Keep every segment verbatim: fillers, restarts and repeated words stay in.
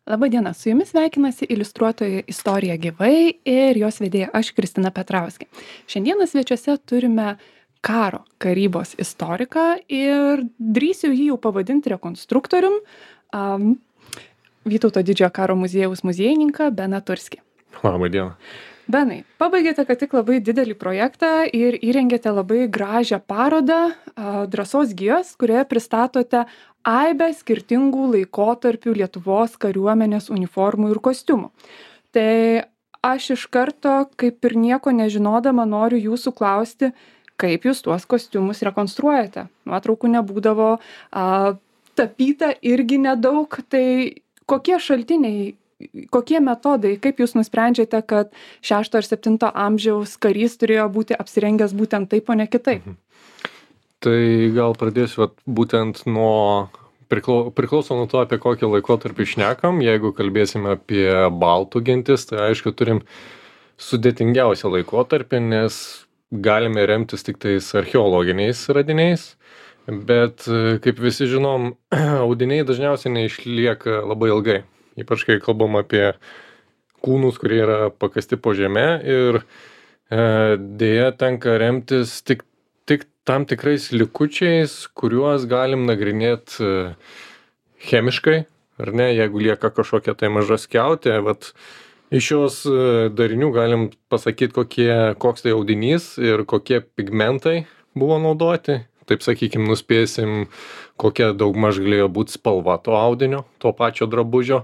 Labadiena, su jumis sveikinasi iliustruotoja Istorija gyvai ir jos vedėja aš, Kristina Petrauskė. Šiandieną svečiuose turime karo karybos istoriką ir drįsiu jį jau pavadinti rekonstruktorium, um, Vytauto didžiojo karo muziejaus muziejininką Beną Turskį. Labadiena. Benai, pabaigėte ką tik labai didelį projektą ir įrengėte labai gražią parodą a, Drąsos gijos, kurioje pristatote aibę skirtingų laikotarpių Lietuvos kariuomenės uniformų ir kostiumų. Tai aš iš karto, kaip ir nieko nežinodama, noriu jūsų klausti, kaip jūs tuos kostiumus rekonstruojate. Nuotraukų nebūdavo, a, tapyta irgi nedaug, tai kokie šaltiniai, kokie metodai, kaip jūs nusprendžiate, kad šešto ar septinto amžiaus karys turėjo būti apsirengęs būtent taip, o ne kitaip? Mhm. Tai gal pradėsiu vat, būtent nuo, priklau, priklauso nuo to, apie kokį laikotarpį šnekam. Jeigu kalbėsime apie baltų gentis, tai aišku, turim sudėtingiausią laikotarpį, nes galime remtis tik tais archeologiniais radiniais. Bet, kaip visi žinom, audiniai dažniausiai neišlieka labai ilgai. Ypač kai kalbam apie kūnus, kurie yra pakasti po žeme ir e, dėja tenka remtis tik, tik tam tikrais likučiais, kuriuos galim nagrinėti chemiškai, ar ne, jeigu lieka kažkokia tai maža skiautė, vat iš šios darinių galim pasakyti, kokie, koks tai audinys ir kokie pigmentai buvo naudoti. Taip sakykim, nuspėsim, kokia daugmaž galėjo būti spalva to audinio, to pačio drabužio.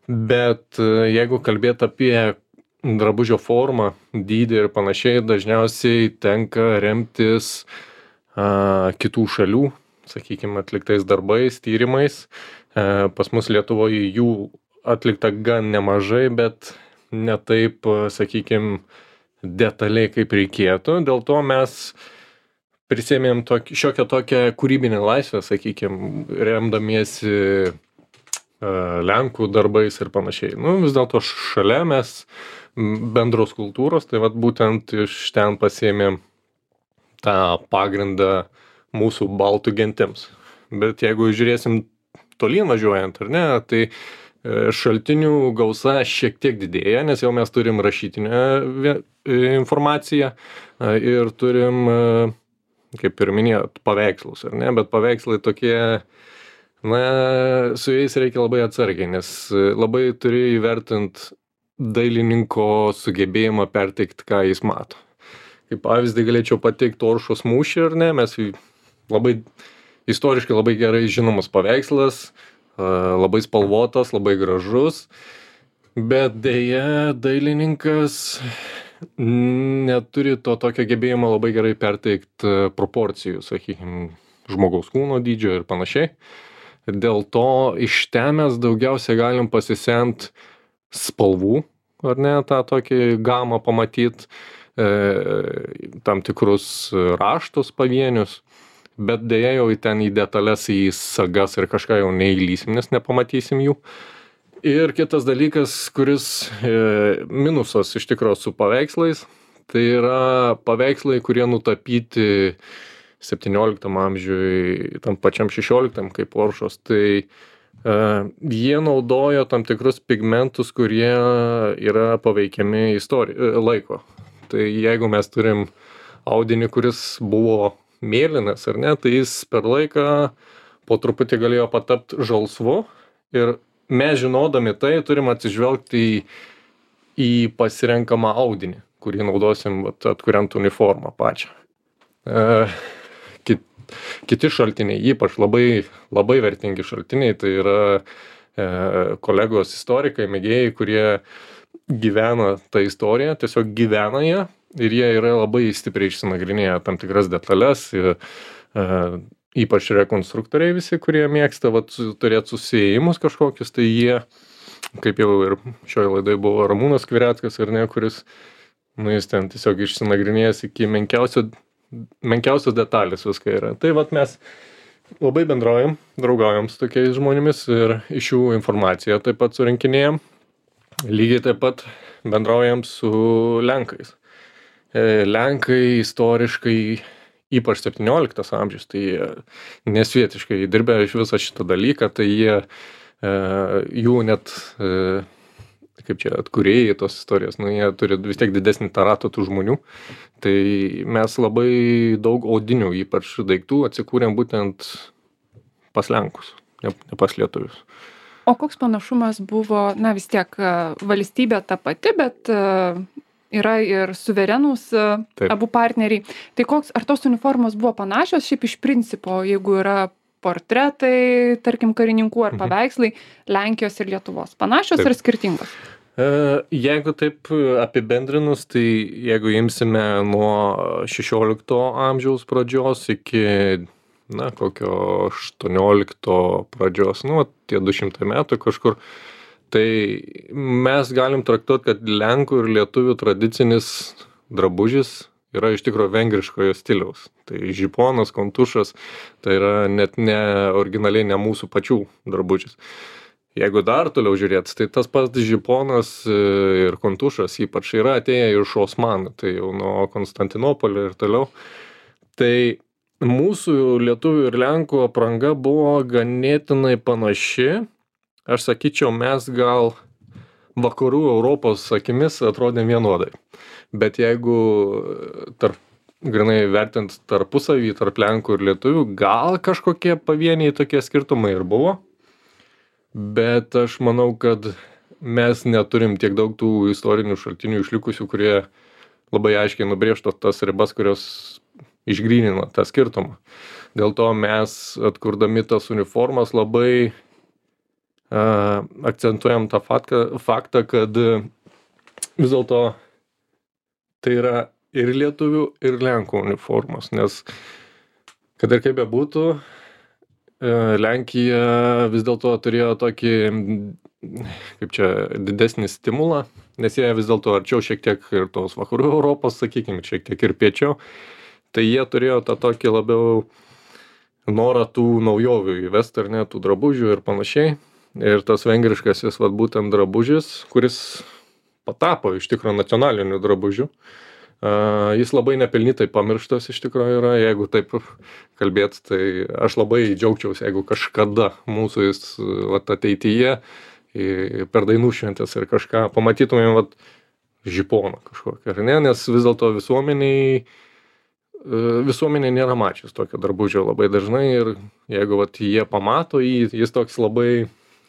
Bet jeigu kalbėt apie drabužio formą, dydį ir panašiai, dažniausiai tenka remtis a, kitų šalių, sakykim, atliktais darbais, tyrimais. A, pas mus Lietuvoje jų atlikta gan nemažai, bet ne taip, sakykim, detaliai kaip reikėtų. Dėl to mes prisėmėm tokį, šiokią tokią kūrybinę laisvę, sakykim, remdamiesi uh, Lenkų darbais ir panašiai. Nu, vis dėlto šalia mes bendros kultūros, tai vat būtent iš ten pasėmėm tą pagrindą mūsų baltų gentims. Bet jeigu žiūrėsim tolyn važiuojant, ar ne, tai šaltinių gausa šiek tiek didėja, nes jau mes turim rašytinę informaciją ir turim kaip ir minėjot, paveikslus, ar ne, bet paveikslai tokie, na, su jais reikia labai atsargiai, nes labai turi įvertint dailininko sugebėjimą perteikti, ką jis mato. Kaip pavyzdį galėčiau pateikti Oršos mūšį, ar ne, mes labai, istoriškai labai gerai žinomas paveikslas, labai spalvotas, labai gražus, bet dėja dailininkas neturi to tokio gebėjimo labai gerai perteikti proporcijų, sakykime, žmogaus kūno dydžio ir panašiai. Dėl to iš ten mes daugiausiai galim pasisemti spalvų, ar ne, tą tokį gamą pamatyti, e, tam tikrus raštus pavienius, bet dėja jau ten į detalės, į sagas ir kažką jau neįlysim, nes nepamatysim jų. Ir kitas dalykas, kuris e, minusas iš tikrųjų su paveikslais, tai yra paveikslai, kurie nutapyti septynioliktam amžiui, tam pačiam šešioliktam kaip Oršos, tai e, jie naudojo tam tikrus pigmentus, kurie yra paveikiami istori- laiko. Tai jeigu mes turim audinį, kuris buvo mėlynas, ar ne, tai jis per laiką po truputį galėjo patapti žalsvu ir mes žinodami tai turim atsižvelgti į, į pasirenkamą audinį, kurį naudosim vat, atkuriant uniformą pačią. E, kit, kiti šaltiniai, ypač labai, labai vertingi šaltiniai, tai yra e, kolegos istorikai, mėgėjai, kurie gyvena tą istoriją, tiesiog gyvena ją ir jie yra labai stipriai išsinagrinėję tam tikras detalės. Ir, e, ypač rekonstruktoriai visi, kurie mėgsta vat, turėti susiejimus kažkokius, tai jie, kaip jau ir šioje laidai buvo Ramūnas Skvireckas, ar ne, kuris, nu, jis ten tiesiog išsinagrinėjęs iki menkiausio, menkiausios detalės viską yra. Tai vat mes labai bendraujam, draugaujam su tokiais žmonėmis ir iš jų informaciją taip pat surinkinėjam. Lygiai taip pat bendraujam su Lenkais. Lenkai istoriškai ypač septynioliktas amžius, tai jie nesvietiškai dirbę iš visą šitą dalyką, tai jie jų net, kaip čia, atkūrėjai tos istorijos, nu, jie turi vis tiek didesnį tą ratą tų žmonių. Tai mes labai daug audinių, ypač daiktų, atsikūrėm būtent pas Lenkus, ne, ne pas lietuvius. O koks panašumas buvo, na vis tiek valstybė ta pati, bet yra ir suverenūs Taip. Abu partneriai. Tai koks, ar tos uniformos buvo panašios šiaip iš principo, jeigu yra portretai, tarkim, karininkų ar paveikslai Lenkijos ir Lietuvos? Panašios Taip. Ar skirtingos? Jeigu taip apibendrinus, tai jeigu imsime nuo šešiolikto amžiaus pradžios iki, na, kokio aštuoniolikto pradžios, nu, tie du šimtai metų kažkur, tai mes galim traktuoti, kad Lenkų ir Lietuvių tradicinis drabužis yra iš tikro vengriškojo stiliaus. Tai žiponas, kontušas, tai yra net ne originaliai ne mūsų pačių drabužis. Jeigu dar toliau žiūrėt, tai tas pats žiponas ir kontušas ypač yra atėję iš Osmanų, tai jau nuo Konstantinopolio ir toliau. Tai mūsų lietuvių ir Lenkų apranga buvo ganėtinai panaši. Aš sakyčiau, mes gal vakarų Europos akimis atrodėm vienodai. Bet jeigu tarp, grinai vertint tarpusavį, tarp Lenkų ir Lietuvių, gal kažkokie pavieniai tokie skirtumai ir buvo. Bet aš manau, kad mes neturim tiek daug tų istorinių šaltinių išlikusių, kurie labai aiškiai nubrėžto tas ribas, kurios išgrynina tą skirtumą. Dėl to mes, atkurdami tas uniformas, labai uh, akcentuojam tą faktą, faktą, kad vis dėlto tai yra ir lietuvių, ir Lenkų uniformos, nes kad ir kaip bebūtų, Lenkija vis dėlto turėjo tokį, kaip čia, didesnį stimulą, nes jie vis dėlto arčiau šiek tiek ir tos vakarų Europos, sakykime, šiek tiek ir piečiau, tai jie turėjo tą tokį labiau norą tų naujovių įvesti, ar ne, tų drabužių ir panašiai. Ir tas vengriškasis, vat, būtent drabužis, kuris patapo iš tikro nacionaliniu drabužiu. Uh, jis labai nepelnytai pamirštas iš tikrųjų yra, jeigu taip kalbėt, tai aš labai džiaugčiausi, jeigu kažkada mūsų jis vat, ateityje per dainų šventės ir kažką pamatytumėm vat, žiponą kažkokį, ar ne, nes vis dėlto visuomeniai visuomenė nėra mačius tokio drabužio labai dažnai ir jeigu vat, jie pamato jį, jis toks labai,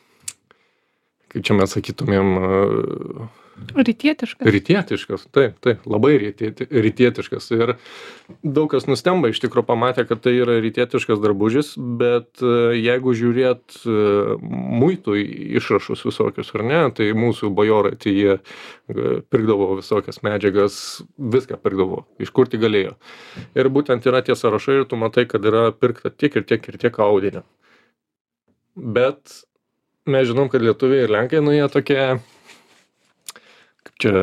kaip čia mes sakytumėm, Rytietiškas. Rytietiškas, taip, taip, labai rytieti, rytietiškas. Ir daug kas nustemba iš tikro pamatė, kad tai yra rytietiškas drabužis, bet jeigu žiūrėt muitų išrašus visokius, ar ne, tai mūsų bajorai, tai jie pirkdavo visokias medžiagas, viską pirkdavo, iš kur tik galėjo. Ir būtent yra tie sąrašai ir tu matai, kad yra pirkta tiek ir tiek ir tiek audinio. Bet mes žinom, kad lietuviai ir lenkai, nu jie tokie... Čia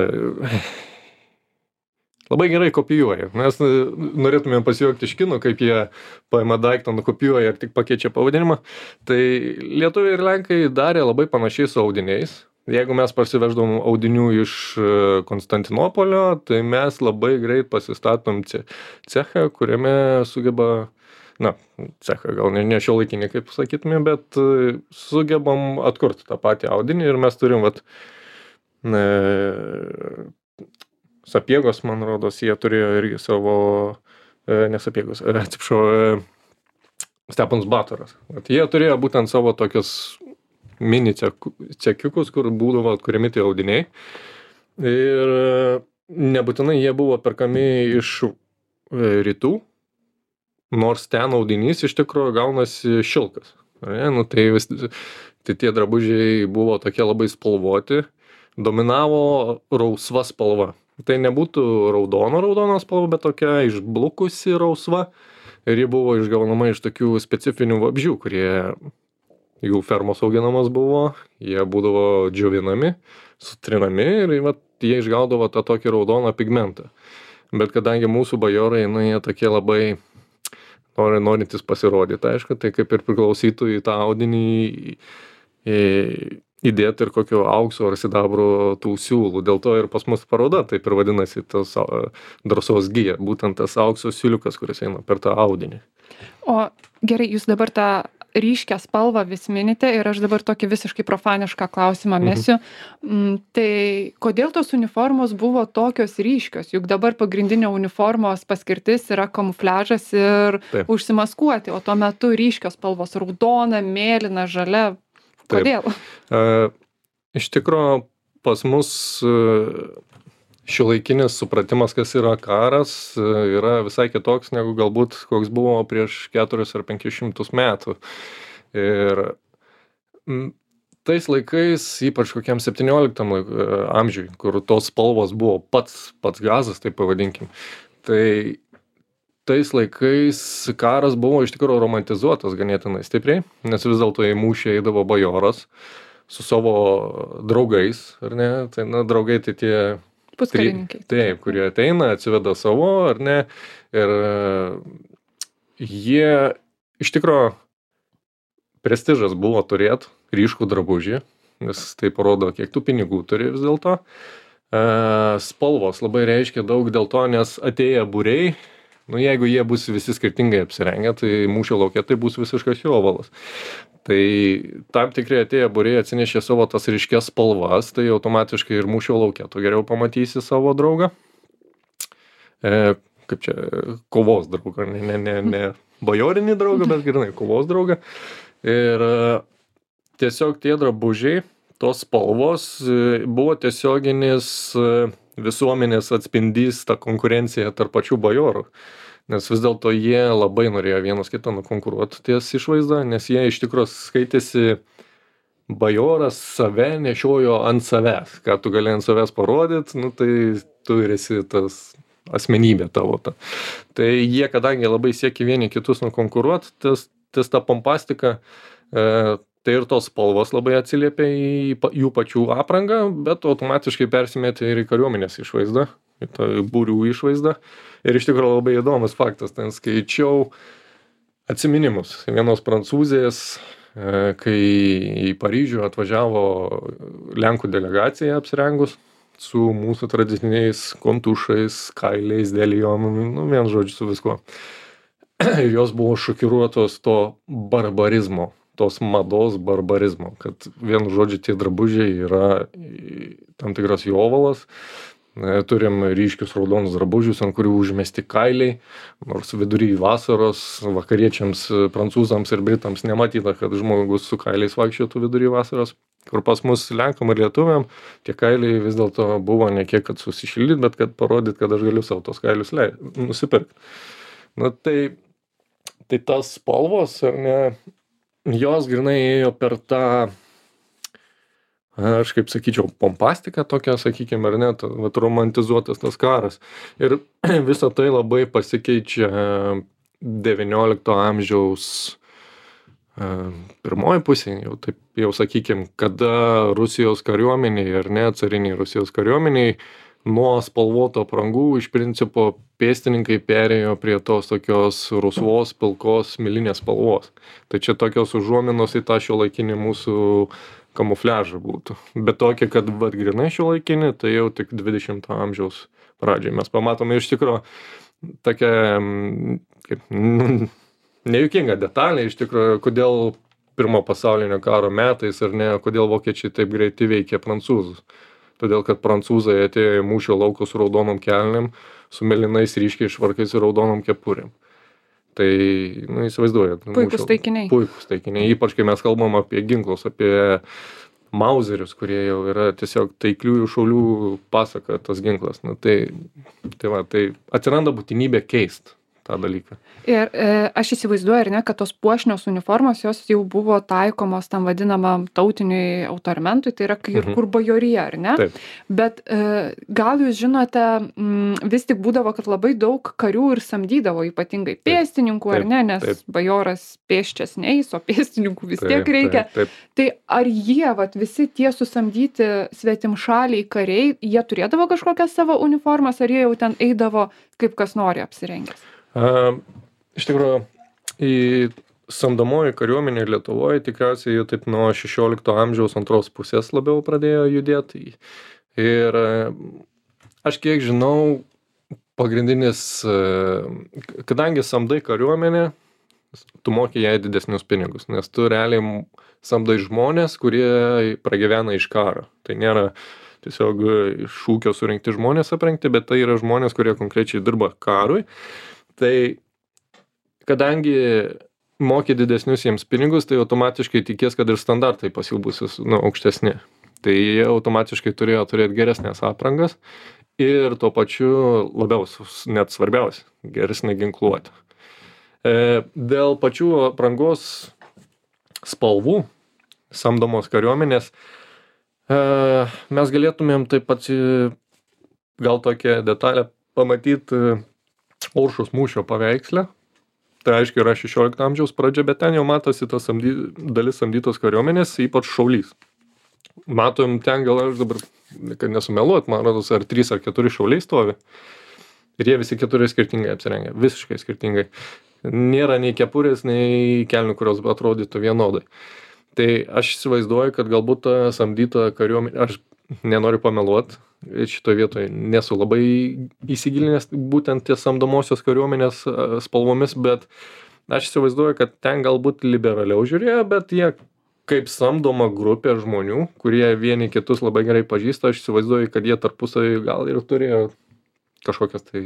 labai gerai kopijuoja. Mes norėtumėm pasijuokti iš kinų, kaip jie paima daiktą, nukopijuoja ir tik pakeičia pavadinimą. Tai lietuviai ir lenkai darė labai panašiai su audiniais. Jeigu mes parsiveždavom audinių iš Konstantinopolio, tai mes labai greit pasistatom cechą, kuriame sugeba, na, cechą gal ne, ne šiuolaikinį, kaip sakytume, bet sugebam atkurti tą patį audinį ir mes turim, vat, E, Sapiegos, man rodos, jie turėjo irgi savo, e, ne Sapiegos, e, atsipšau, e, Steponas Batoras. At jie turėjo būtent savo tokius mini cekiukus, kur būdavo atkuriami tie audiniai. Ir nebūtinai jie buvo perkami iš rytų, nors ten audinys iš tikrųjų gaunasi šilkas. Ne? Nu, tai, vis, tai tie drabužiai buvo tokie labai spalvoti. Dominavo rausva spalva. Tai nebūtų raudono raudono spalva, bet tokia išblukusi rausva. Ir ji buvo išgaunama iš tokių specifinių vabzdžių, kurie jų fermos auginamos buvo. Jie būdavo džiovinami, sutrinami ir vat, jie išgaudavo tą tokį raudoną pigmentą. Bet kadangi mūsų bajorai, nu, jie tokie labai nori, norintis pasirodyti, aišku, tai kaip ir priklausytų į tą audinį į, įdėti ir kokio aukso ar sidabro tų siūlų. Dėl to ir pas mus paroda taip ir vadinasi tas drąsos gija, būtent tas aukso siūliukas, kuris eina per tą audinį. O gerai, jūs dabar tą ryškią spalvą vis minite ir aš dabar tokį visiškai profanišką klausimą mesiu. Mhm. Tai kodėl tos uniformos buvo tokios ryškios? Juk dabar pagrindinė uniformos paskirtis yra kamufliažas ir Taip. Užsimaskuoti, o tuo metu ryškios spalvos raudona, mėlyna, žalia. Kodėl? Uh, iš tikro pas mus uh, šiuolaikinis supratimas, kas yra karas, yra visai kitoks negu galbūt koks buvo prieš keturis ar penkis šimtus metų. Ir tais laikais, ypač kokiam septynioliktam amžiui, kur tos spalvos buvo pats, pats gazas, taip pavadinkim, tai tais laikais karas buvo iš tikrųjų romantizuotas ganėtinai stipriai, nes vis dėlto į mūšį eidavo bajoras su savo draugais, ar ne? Tai, na, draugai tai tie Puskarininkai. Taip, kurie ateina, atsiveda savo, ar ne, ir jie, iš tikro, prestižas buvo turėti ryškų drabužį, nes tai parodo, kiek tu pinigų turi vis dėlto. Spalvos labai reiškia daug dėl to, nes atėję būriai, nu jeigu jie bus visi skirtingai apsirengę, tai mūšio lauke tai bus visiškas jovalas. Tai tam tikrai atėję būriai atsinešė savo tas ryškias spalvas, tai automatiškai ir mūšio lauke tu geriau pamatysi savo draugą. E, kaip čia, kovos draugą, ne, ne, ne, ne bajorinį draugą, bet grynai kovos draugą. Ir tiesiog tie drabužiai, tos spalvos buvo tiesioginis visuomenės atspindys tą konkurenciją tarp pačių bajorų. Nes vis dėlto jie labai norėjo vienas kitą nukonkuruoti ties išvaizdą, nes jie iš tikrųjų skaitėsi bajoras save nešiojo ant savęs. Ką tu gali ant savęs parodyti, nu, tai tu ir esi tas asmenybė tavo. Ta. Tai jie, kadangi labai siekia vieni kitus nukonkuruoti, ties, ties tą pompastiką, e, tai ir tos spalvos labai atsiliepia į jų pačių aprangą, bet automatiškai persimetė ir į kariuomenės išvaizdą, į tą būrių išvaizdą. Ir iš tikrųjų labai įdomus faktas, ten skaičiau atsiminimus vienos prancūzės, kai į Paryžių atvažiavo Lenkų delegacija apsirengus su mūsų tradiciniais kontušais, kailiais, delijom, nu vien žodžiu su viskuo. Ir jos buvo šokiruotos to barbarizmo, tos mados barbarizmo, kad vienu žodžiu tie drabužiai yra tam tikras jovalas. Turim ryškius raudonus drabužius, ant kurių užmesti kailiai, nors vidury vasaros vakariečiams, prancūzams ir britams nematyta, kad žmogus su kailiais vaikščiotų vidury vasaros, kur pas mus Lenkam ir Lietuviam tie kailiai vis dėlto buvo ne kiek, kad susišildyt, bet kad parodyt, kad aš galiu savo tos kailius lei, nusipirkti. Na tai, tai tas spalvos, ar ne, jos grynai ėjo per tą, aš kaip sakyčiau, pompastika tokia, sakykime, ar ne, vat, romantizuotas tas karas. Ir visa tai labai pasikeičia devyniolikto amžiaus pirmoji pusė, jau taip, jau sakykime, kada Rusijos kariuomeniai, ar ne, cariniai Rusijos kariuomeniai, nuo spalvoto aprangų iš principo pėstininkai perėjo prie tos tokios rusvos, pilkos, milinės spalvos. Tai čia tokios užuominos į tą šiuolaikinį mūsų kamufliažą būtų. Bet tokia, kad vat grynai šiuolaikinį, tai jau tik dvidešimto amžiaus pradžiai. Mes pamatome iš tikro tokią, kaip, nu, nejuokinga detalė, iš tikrųjų, kodėl pirmo pasaulinio karo metais, ar ne, kodėl vokiečiai taip greitai veikė prancūzus. Todėl, kad prancūzai atėjo į mūšio lauką su raudonom kelnėm, su mėlynais ryškiais švarkais ir raudonom kepurėm. Tai, nu, įsivaizduojat. Puikus mūšio, taikiniai. Puikus taikiniai, ypač kai mes kalbam apie ginklus, apie mauzerius, kurie jau yra tiesiog taikliųjų šaulių pasaka tas ginklas. Na, tai, tai, va, tai atsiranda būtinybė keist tą dalyką. Ir e, aš įsivaizduoju, ar ne, kad tos puošnios uniformos, jos jau buvo taikomos tam vadinamam tautiniui autormentui, tai yra ir mhm. kur bajorija, ar ne? Taip. Bet e, gal jūs žinote, m, vis tik būdavo, kad labai daug karių ir samdydavo, ypatingai pėstininkų, taip, ar ne, nes taip. Bajoras pėsčias neis, o pėstininkų vis taip, tiek reikia. Taip, taip. Tai ar jie, vat, visi tie susamdyti svetimšaliai kariai, jie turėdavo kažkokias savo uniformas, ar jie jau ten eidavo, kaip kas nori apsirengęs? A, iš tikrųjų, į samdomoji kariuomenė Lietuvoje tikriausiai jau taip nuo šešiolikto amžiaus antros pusės labiau pradėjo judėti. Ir aš kiek žinau, pagrindinis, kadangi samdai kariuomenė, tu moki jai didesnius pinigus, nes tu realiai m- samdai žmonės, kurie pragyvena iš karo. Tai nėra tiesiog iš ūkio surinkti žmonės aprengti, bet tai yra žmonės, kurie konkrečiai dirba karui. Tai kadangi moki didesnius jiems pinigus, tai automatiškai tikės, kad ir standartai pas jų bus nu, aukštesni. Tai jie automatiškai turėjo turėti geresnės aprangas ir tuo pačiu labiau, s- net svarbiausia, geresnė ginkluotė. E, dėl pačių aprangos spalvų samdomos kariuomenės e, mes galėtumėm taip pat e, gal tokią detalę pamatyti Oršos mūšio paveiksle. Tai aiškiai yra šešiolikto amžiaus pradžia, bet ten jau matosi tas samdy, dalis samdytos kariuomenės, ypač šaulys. Matom ten gal aš dabar, kad nesumeluot, man rodos, ar trys ar keturi šauliai stovi. Ir jie visi keturi skirtingai apsirengę, visiškai skirtingai. Nėra nei kepurės, nei kelnių, kurios atrodytų vienodai. Tai aš įsivaizduoju, kad galbūt ta samdyta kariuomenė, aš nenoriu pameluot, šitoje vietoje nesu labai įsigilinęs būtent ties samdomosios kariuomenės a, spalvomis, bet aš įsivaizduoju, kad ten galbūt liberaliau žiūrėjo, bet jie kaip samdoma grupė žmonių, kurie vieni kitus labai gerai pažįsta, aš įsivaizduoju, kad jie tarpusavį gal ir turėjo kažkokias tai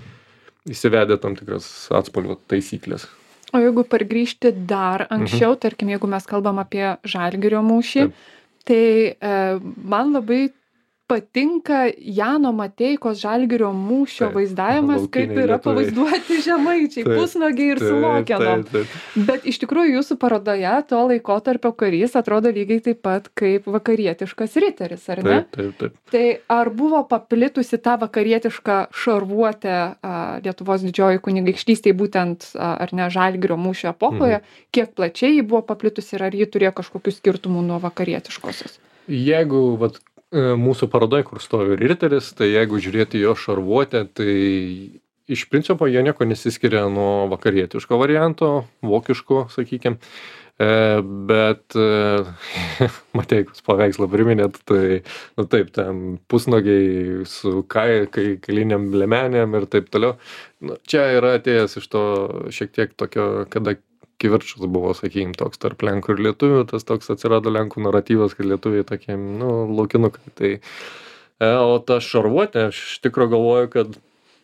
įsivedę tam tikras atspalvio taisyklės. O jeigu pargrįžti dar anksčiau, tarkim, jeigu mes kalbam apie Žalgirio mūšį, Taip. tai e, man labai patinka Jano Mateikos Žalgirio mūšio Taip. vaizdavimas, kaip Laukiniai yra lietuviai. pavaizduoti žemaičiai, Taip. pusnuogiai ir su Taip, lokenom. taip, taip. Bet iš tikrųjų jūsų parodoje to laikotarpio karys atrodo lygiai taip pat kaip vakarietiškas riteris, ar ne? Taip, taip, taip. Tai ar buvo paplitusi ta vakarietiška šarvuotė a, Lietuvos didžioji kunigaikštystėje būtent, a, ar ne, Žalgirio mūšio epochoje, kiek plačiai ji buvo paplitusi ir ar ji turėjo kažkokių skirtumų nuo vakarietiškosios? Jeigu vat, e, mūsų parodoje, kur stovi riteris, tai jeigu žiūrėti jo šarvuotę, tai iš principo jie nieko nesiskiria nuo vakarietiško varianto, vokiško, sakykime. E, bet e, Mateikos paveikslą priminėt, tai nu, taip, ten pusnogiai su kai, kai kailiniam lemenėm ir taip toliau. Nu, čia yra atėjęs iš to šiek tiek tokio, kada kivirčas buvo, sakykim, toks tarp lenkų ir lietuvių, tas toks atsirado lenkų naratyvas, kad lietuviai tokie, nu, laukinukai. Tai, e, o ta šarvuotė, aš iš tikro galvoju, kad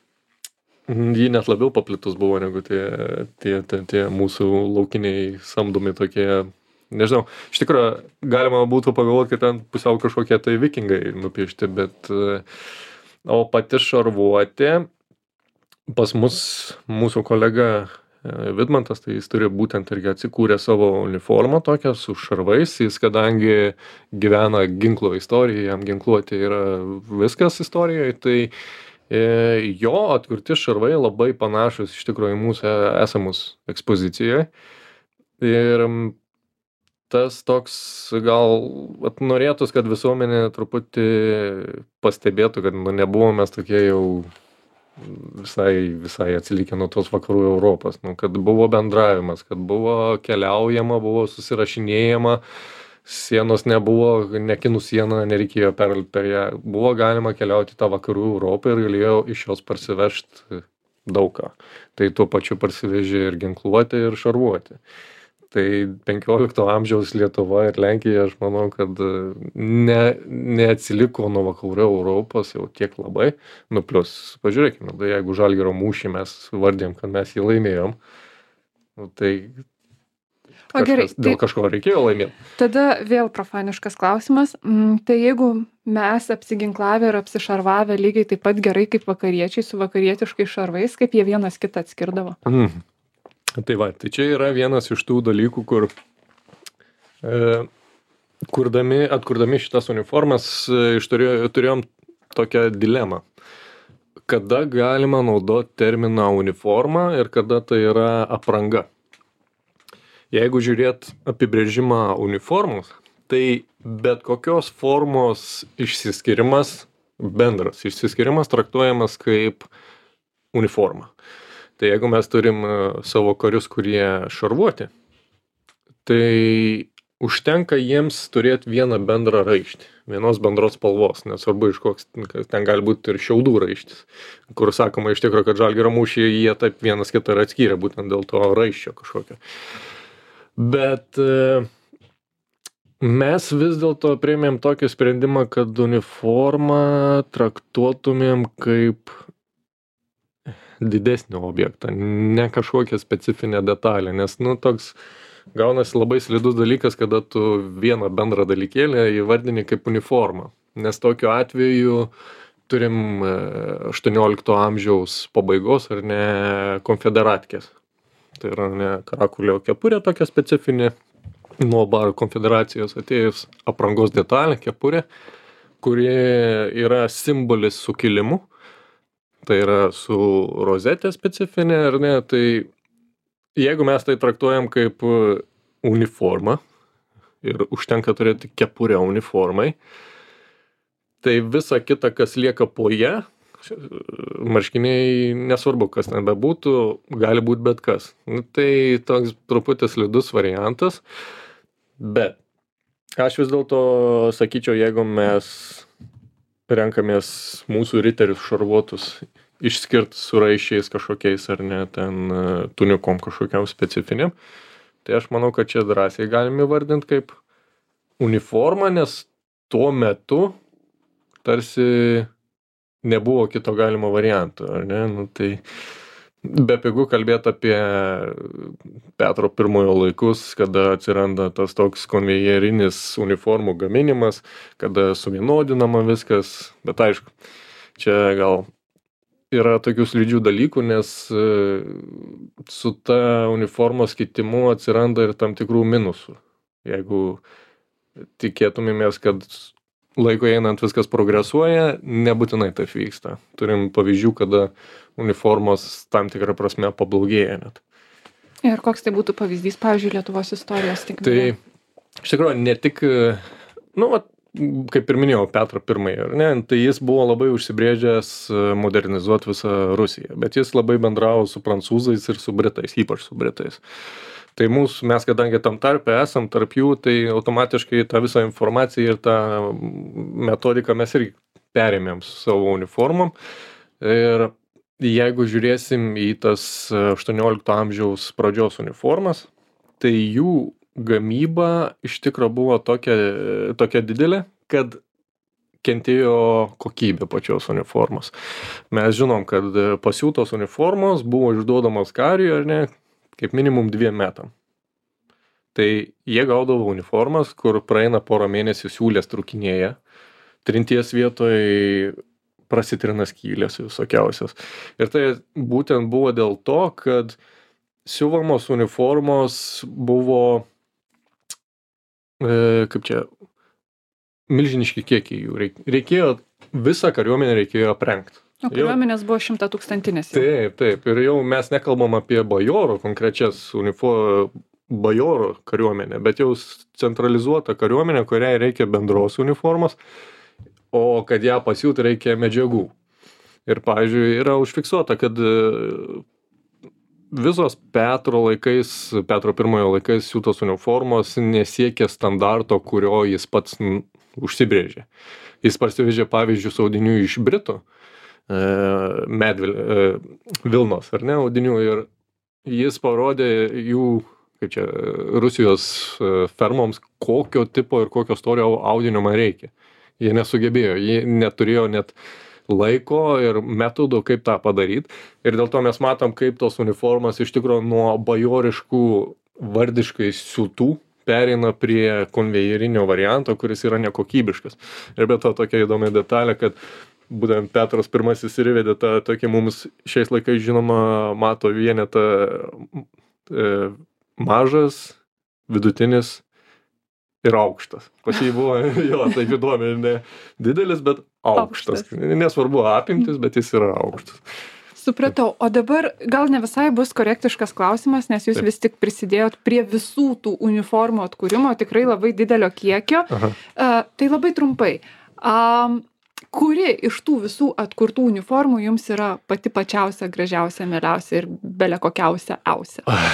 ji net labiau paplitus buvo negu tie, tie, tie, tie mūsų laukiniai samdomi tokie, nežinau, iš tikrųjų galima būtų pagalvoti, kad ten pusiau kažkokie tai vikingai nupiešti, bet e, o pati šarvuotė pas mus, mūsų kolega e, Vidmantas, tai jis turi būtent irgi atsikūrę savo uniformą tokią su šarvais, jis kadangi gyvena ginklo istorijoje, jam ginkluoti yra viskas istorijoje, tai E, jo atkurti šarvai labai panašus iš tikrųjų į mūsų esamus ekspozicijoje. Ir m, tas toks gal vat, norėtus, kad visuomenė truputį pastebėtų, kad nu, nebuvo mes tokie jau visai, visai atsilikę nuo tos vakarų Europos. Nu, kad buvo bendravimas, kad buvo keliaujama, buvo susirašinėjama. Sienos nebuvo, ne kinų siena, nereikėjo perlipti per ją. Buvo galima keliauti tą vakarų Europą ir galėjo iš jos parsivežti daug ką. Tai tuo pačiu parsivežė ir ginkluotę, ir šarvuotę. Tai penkiolikto amžiaus Lietuva ir Lenkija, aš manau, kad ne, neatsiliko nuo vakarų Europos jau tiek labai. Nu, plius, pažiūrėkime, tai jeigu Žalgirio mūšį mes vardėm, kad mes jį laimėjom, nu, tai O gerai, kažkas, dėl tai kažko reikėjo laimėti. tada vėl profaniškas klausimas. Mm, tai jeigu mes apsiginklavę ir apsišarvavę lygiai taip pat gerai kaip vakariečiai su vakarietiškais šarvais, kaip jie vienas kitą atskirdavo? Mm. Tai va, tai čia yra vienas iš tų dalykų, kur e, kurdami, atkurdami šitas uniformas e, išturėjo, turėjom tokią dilemą. Kada galima naudoti terminą uniforma ir kada tai yra apranga. Jeigu žiūrėt apibrėžimą uniformos, tai bet kokios formos išsiskirimas, bendras išsiskirimas traktuojamas kaip uniforma. Tai jeigu mes turim e, savo karius, kurie šarvuoti, tai užtenka jiems turėti vieną bendrą raištį, vienos bendros spalvos, nesvarbu iš koks, ten gali būti ir šiaudų raištis, kur sakoma iš tikrųjų, kad Žalgirio mūšyje jie taip vienas kitą ir atskyrė, būtent dėl to raiščio kažkokio. Bet e, mes vis dėlto priėmėm tokį sprendimą, kad uniformą traktuotumėm kaip didesnį objektą, ne kažkokią specifinę detalę, nes, nu, toks gaunasi labai slidus dalykas, kada tu vieną bendrą dalykėlę įvardini kaip uniformą, nes tokiu atveju turim aštuoniolikto amžiaus pabaigos ar ne konfederatkės. Tai yra ne karakulio kepurė tokia specifinė, nuo baro konfederacijos atėjus aprangos detalė, kepurė, kuri yra simbolis sukilimų. Tai yra su rozetė specifinė, ar ne, tai jeigu mes tai traktuojam kaip uniformą ir užtenka turėti kepurę uniformai, tai visa kita, kas lieka po ją, marškiniai, nesvarbu, kas ten bebūtų, gali būti bet kas. Nu, tai toks truputį slidus variantas, bet aš vis dėlto sakyčiau, jeigu mes renkamės mūsų riterius šarvuotus išskirt su raiščiais kažkokiais ar ne ten tunikom kažkokiam specifiniam, tai aš manau, kad čia drąsiai galime įvardinti kaip uniformą, nes tuo metu tarsi nebuvo kito galimo varianto, ar ne? Nu, tai bepigu kalbėti apie Petro pirmojo laikus, kada atsiranda tas toks konvejerinis uniformų gaminimas, kada suvienodinama viskas, bet aišku, čia gal yra tokių slidžių dalykų, nes su ta uniformos kitimu atsiranda ir tam tikrų minusų. Jeigu tikėtumėmės, kad laiko einant viskas progresuoja, nebūtinai taip vyksta. Turim pavyzdžių, kada uniformos tam tikrą prasme pablogėja net. Ir koks tai būtų pavyzdys, pavyzdžiui, Lietuvos istorijos tik. Tai iš tikrųjų ne tik, nu, vat, kaip ir minėjau, Petro pirmąjį, ar ne, tai jis buvo labai užsibrėžęs modernizuoti visą Rusiją, bet jis labai bendravo su prancūzais ir su britais, ypač su britais. Tai mūsų, mes kadangi tam tarpe esam, tarp jų, tai automatiškai tą visą informaciją ir tą metodiką mes irgi perėmėm su savo uniformom. Ir jeigu žiūrėsim į tas aštuoniolikto amžiaus pradžios uniformas, tai jų gamyba iš tikro buvo tokia, tokia didelė, kad kentėjo kokybė pačios uniformos. Mes žinom, kad pasiūtos uniformos buvo išduodamos kariui, ar ne, kaip minimum dviem metam. Tai jie gaudavo uniformas, kur praeina porą mėnesių siūlės trukinėje, trinties vietoj prasitrina skylės visokiausios. Ir tai būtent buvo dėl to, kad siuvamos uniformos buvo, e, kaip čia, milžiniški kiekiai jų. Reikėjo, visą kariuomenę reikėjo aprengti. O kariuomenės buvo šimtatūkstantinės. Taip, taip. Ir jau mes nekalbam apie bajoro konkrečias uniformų, bajoro kariuomenę, bet jau centralizuota kariuomenė, kuriai reikia bendros uniformos, o kad ją pasiūt reikia medžiagų. Ir, pavyzdžiui, yra užfiksuota, kad visos Petro laikais, Petro pirmojo laikais siūtos uniformos nesiekia standarto, kurio jis pats užsibrėžė. Jis parsivežė pavyzdžius audinių iš Britų, medvil, Vilnos, ar ne, audinių, ir jis parodė jų, kaip čia, Rusijos fermoms, kokio tipo ir kokio storio audinio man reikia. Jie nesugebėjo, jie neturėjo net laiko ir metodų, kaip tą padaryti. Ir dėl to mes matom, kaip tos uniformas iš tikrųjų nuo bajoriškų vardiškai siūtų pereina prie konvejerinio varianto, kuris yra nekokybiškas. Ir be to tokia įdomi detalė, kad būtent Petras pirmasis ir įvedė tą tokį mums šiais laikais žinoma mato vienetą e, mažas, vidutinis ir aukštas. Pas jį buvo, jo, taip įdomi, ne didelis, bet aukštas. aukštas. Nesvarbu apimtis, bet jis yra aukštas. Supratau. O dabar gal ne visai bus korektiškas klausimas, nes jūs taip. vis tik prisidėjot prie visų tų uniformų atkūrimo, tikrai labai didelio kiekio. Uh, tai labai trumpai. Um, Kuri iš tų visų atkurtų uniformų jums yra pati pačiausia, gražiausia, mieliausia ir bele kokiausia ausia?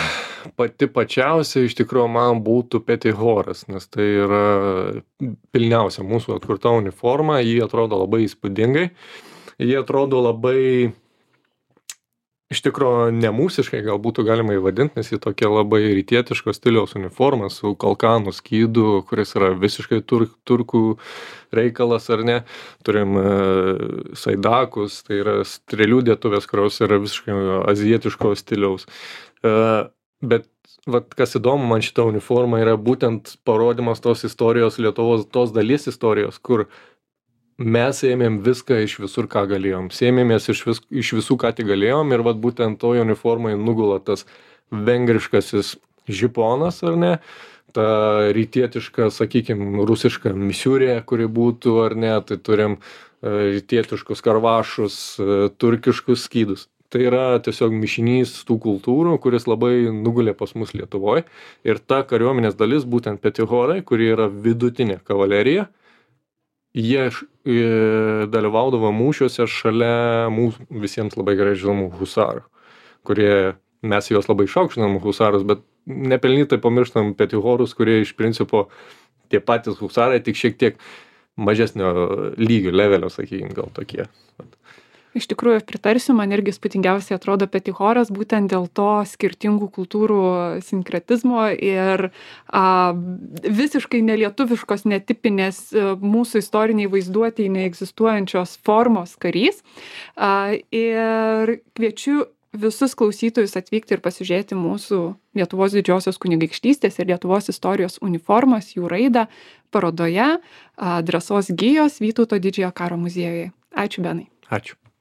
pati pačiausia iš tikrųjų man būtų Petihoras, nes tai yra pilniausia mūsų atkurta uniforma, ji atrodo labai įspūdingai, ji atrodo labai iš tikrųjų nemūsiškai gal būtų galima įvadinti, nes ji tokia labai rytietiško stiliaus uniforma su kalkanų skydu, kuris yra visiškai tur, turkų reikalas ar ne. Turim e, saidakus, tai yra strėlių dėtuvės, kurios yra visiškai azijietiško stiliaus. E, bet vat, kas įdomu, man šita uniforma yra būtent parodimas tos istorijos, Lietuvos tos dalies istorijos, kur mes ėmėm viską iš visur, ką galėjom. Sėmėmės iš, vis, iš visų, ką tik galėjom ir vat būtent toj uniformai nugula tas vengriškasis žiponas, ar ne, ta rytietiška, sakykime, rusiška misiurė, kuri būtų, ar ne, tai turim rytietiškus karvašus, turkiškus skydus. Tai yra tiesiog mišinys tų kultūrų, kuris labai nugulė pas mus Lietuvoje. Ir ta kariuomenės dalis, būtent Petihorai, kuri yra vidutinė kavalerija, jie dalyvaudavo mūšiuose šalia mūsų visiems labai gerai žinomų husarų, kurie mes juos labai išaukštinam husarus, bet nepelnytai pamirštam Petihorus, kurie iš principo tie patys husarai, tik šiek tiek mažesnio lygio, levelio, sakykime, gal tokie. Iš tikrųjų, pritarsiu, man irgi spūdingiausiai atrodo Petihoras, būtent dėl to skirtingų kultūrų sinkretizmo ir a, visiškai nelietuviškos, netipinės a, mūsų istoriniai vaizduotėjai neegzistuojančios formos karys. A, ir kviečiu visus klausytojus atvykti ir pasižiūrėti mūsų Lietuvos didžiosios kunigaikštystės ir Lietuvos istorijos uniformas, jų raidą parodoje a, Drąsos gijos Vytauto didžiojo karo muziejuje. Ačiū, Benai. Ačiū.